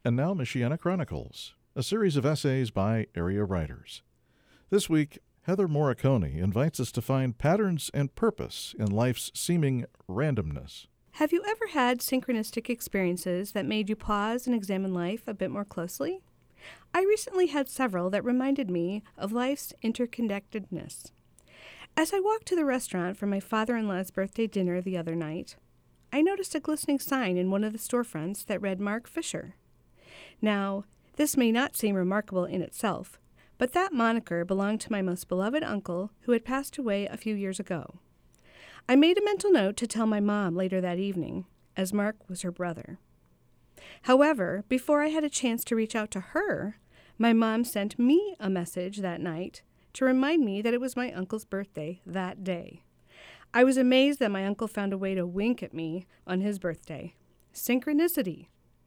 And now Michiana Chronicles, a series of essays by area writers. This week, Heather Morricone invites us to find patterns and purpose in life's seeming randomness. Have you ever had synchronistic experiences that made you pause and examine life a bit more closely? I recently had several that reminded me of life's interconnectedness. As I walked to the restaurant for my father-in-law's birthday dinner the other night, I noticed a glistening sign in one of the storefronts that read Mark Fisher. Now, this may not seem remarkable in itself, but that moniker belonged to my most beloved uncle who had passed away a few years ago. I made a mental note to tell my mom later that evening, as Mark was her brother. However, before I had a chance to reach out to her, my mom sent me a message that night to remind me that it was my uncle's birthday that day. I was amazed that my uncle found a way to wink at me on his birthday. Synchronicity.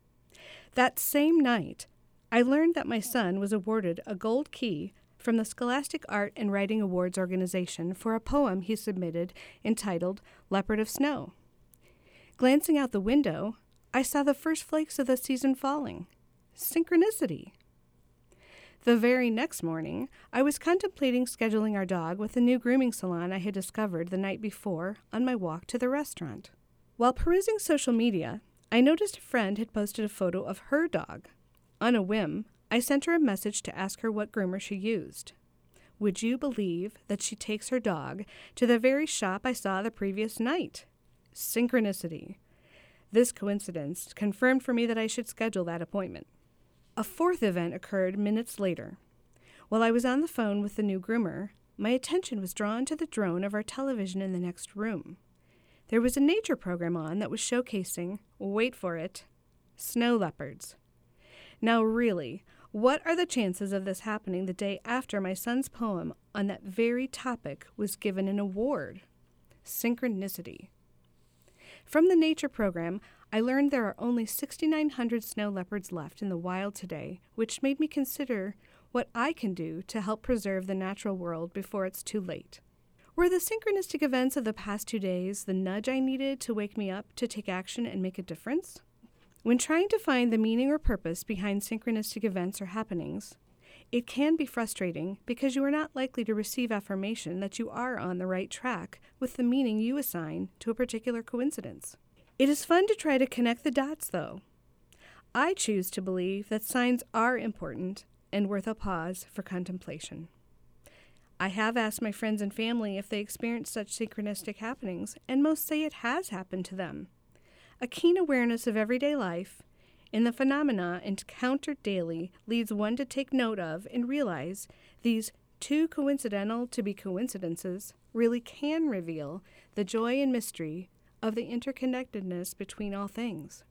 That same night, I learned that my son was awarded a gold key from the Scholastic Art and Writing Awards organization for a poem he submitted entitled Leopard of Snow. Glancing out the window, I saw the first flakes of the season falling. Synchronicity. The very next morning, I was contemplating scheduling our dog with the new grooming salon I had discovered the night before on my walk to the restaurant. While perusing social media, I noticed a friend had posted a photo of her dog. On a whim, I sent her a message to ask her what groomer she used. Would you believe that she takes her dog to the very shop I saw the previous night? Synchronicity. This coincidence confirmed for me that I should schedule that appointment. A fourth event occurred minutes later. While I was on the phone with the new groomer, my attention was drawn to the drone of our television in the next room. There was a nature program on that was showcasing, wait for it, snow leopards. Now really, what are the chances of this happening the day after my son's poem on that very topic was given an award? Synchronicity. From the nature program, I learned there are only 6,900 snow leopards left in the wild today, which made me consider what I can do to help preserve the natural world before it's too late. Were the synchronistic events of the past 2 days the nudge I needed to wake me up to take action and make a difference? When trying to find the meaning or purpose behind synchronistic events or happenings, it can be frustrating because you are not likely to receive affirmation that you are on the right track with the meaning you assign to a particular coincidence. It is fun to try to connect the dots, though. I choose to believe that signs are important and worth a pause for contemplation. I have asked my friends and family if they experience such synchronistic happenings, and most say it has happened to them. A keen awareness of everyday life and the phenomena encountered daily leads one to take note of and realize these too coincidental to be coincidences really can reveal the joy and mystery of the interconnectedness between all things.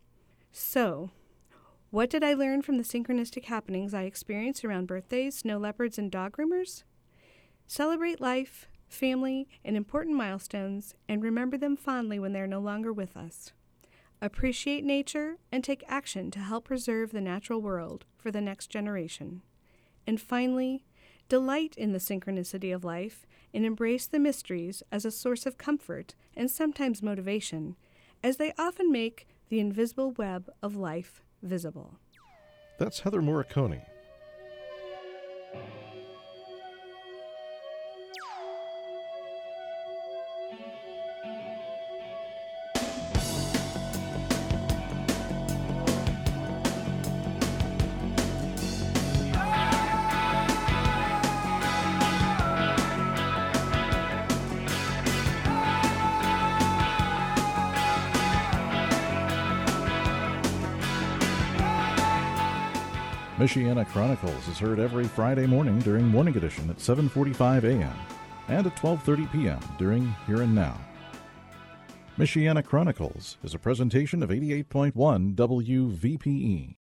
So, what did I learn from the synchronistic happenings I experienced around birthdays, snow leopards, and dog groomers? Celebrate life, family, and important milestones, and remember them fondly when they are no longer with us. Appreciate nature and take action to help preserve the natural world for the next generation. And finally, delight in the synchronicity of life and embrace the mysteries as a source of comfort and sometimes motivation, as they often make the invisible web of life visible. That's Heather Morricone. Michiana Chronicles is heard every Friday morning during Morning Edition at 7:45 a.m. and at 12:30 p.m. during Here and Now. Michiana Chronicles is a presentation of 88.1 WVPE.